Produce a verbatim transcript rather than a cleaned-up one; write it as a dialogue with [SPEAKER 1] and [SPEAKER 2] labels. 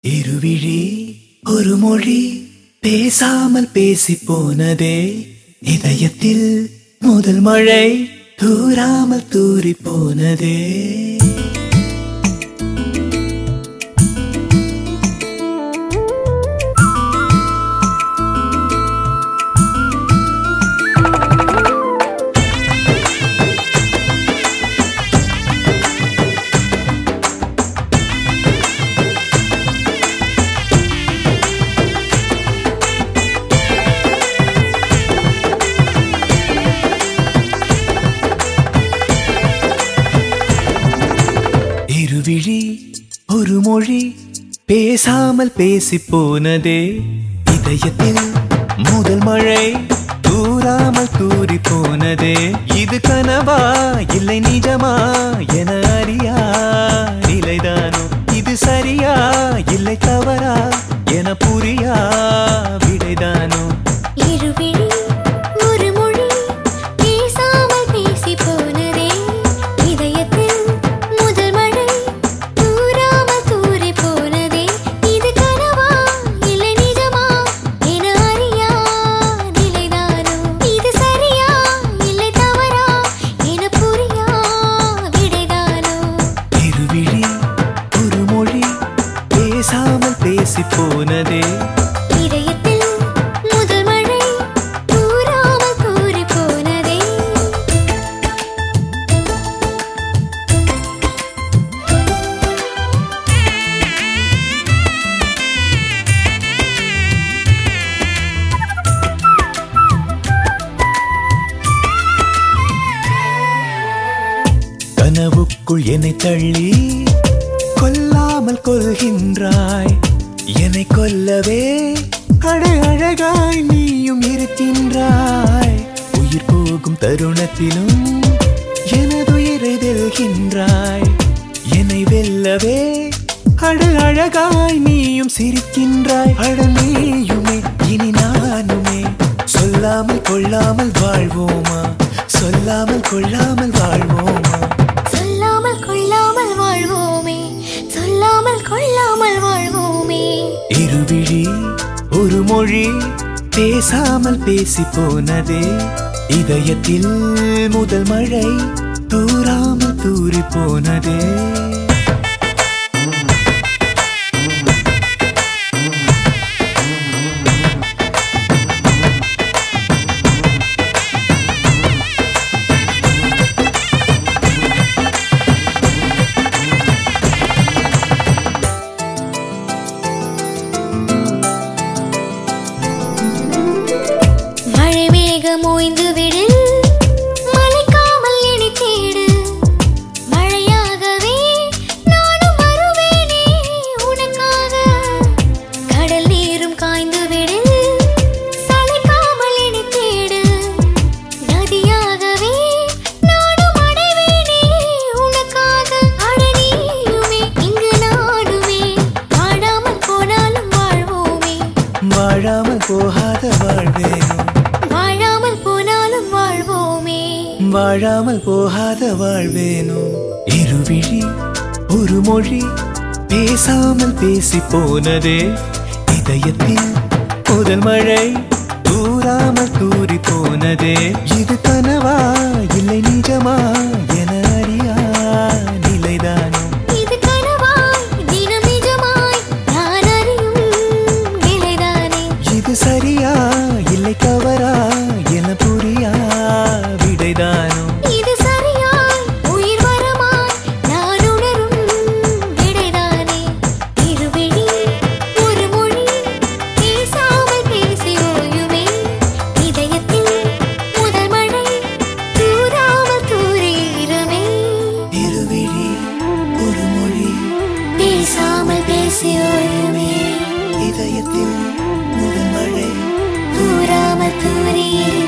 [SPEAKER 1] இருவிழி ஒரு மொழி பேசாமல் பேசி போனதே இதயத்தில் முதல் மழை தூராமல் தூறி போனதே. இருவிழி ஒரு மொழி பேசாமல் பேசி போனதே இதயத்தில் முதல் மழை தூராமல் தூறி போனதே. இது கனவா இல்லை நிஜமா என அறியா நிலைதானோ, இது சரியா இல்லை தவறா என புரியா விடைதானோ.
[SPEAKER 2] இருவிழி ஒரு மொழி பேசாமல் பேசி போனதே இதயத்தில் முதல் மழை தூராமல் தூறி போனதே. இது கனவா இல்லை நிஜமா என அறியா நிலைதானோ, இது சரியா இல்லை தவறா என புரியா விடைதானோ.
[SPEAKER 1] இருவிழி ஒரு மொழி பேசாமல் பேசி போனதே
[SPEAKER 2] இதயத்தில் முதல் மழை தூராமல் தூறி போனதே.
[SPEAKER 1] கனவுக்குள் என்னை தள்ளி கொல்லாமல் கொள்கின்றாய், என்னை கொல்லவே அழ அழகாய் நீயும் இருக்கின்றாய். உயிர் போகும் தருணத்திலும் எனதுயிரை வெல்கின்றாய், என்னை வெல்லவே அழ அழகாய் நீயும் சிரிக்கின்றாய். அழ நீயுமே இனி நானுமே சொல்லாமல் கொள்ளாமல் வாழ்வோமா, சொல்லாமல் கொள்ளாமல் வாழ்வோமா.
[SPEAKER 2] சொல்லாமல் கொள்ளாமல் வாழ்வோமே, சொல்லாமல் கொள்ளாமல் வாழ்வோமே.
[SPEAKER 1] இருவிழி ஒரு மொழி பேசாமல் பேசி போனதே இதயத்தில் முதல் மழை தூராமல் தூறி போனதே.
[SPEAKER 2] மழை மேகம் ஓய்ந்து விடு, மலைக்காமல் என்னை தேடு. மழையாகவே நானும் வருவேனே உனக்காக. கடல் நீரும் காய்ந்து விடு, சளைக்காமல் என்னை தேடு. நதியாகவே நானும் அடைவேனே உனக்காக. அட நீயுமே இங்கு நானுமே, வாழாமல் போனாலும் வாழ்வோமே.
[SPEAKER 1] வாழாமல் போகாத வாழ்வேனோ,
[SPEAKER 2] வாழாமல் போனாலும் வாழ்வோமே.
[SPEAKER 1] வாழாமல் போகாத வாழ்வேனோ. இருவிழி ஒரு மொழி பேசாமல் பேசி போனதே இதயத்தில் முதல் மழை தூராமல் தூறி போனதே. இது கனவா இல்லை நிஜமா என அறியா நிலைதானோ,
[SPEAKER 2] இது கனவாய் தினம் நிஜமாய் நான் அறியும் நிலைதானே.
[SPEAKER 1] இது சரியா இல்லை தவறா என புரியா விடைதானோ.
[SPEAKER 2] இது சரியாய் உயிர் வரமாய் நான் உணரும் விடைதானே. இருவிழி ஒரு மொழி பேசாமல் பேசி ஓயுமே இதயத்தில் முதல் மழை தூராமல் தூரிடுமே.
[SPEAKER 1] இருவிழி ஒரு மொழி
[SPEAKER 2] பேசாமல் பேசி ஓயுமே
[SPEAKER 1] இதயத்தில் முதல் மழை
[SPEAKER 2] தூராமல் தூரிடுமே.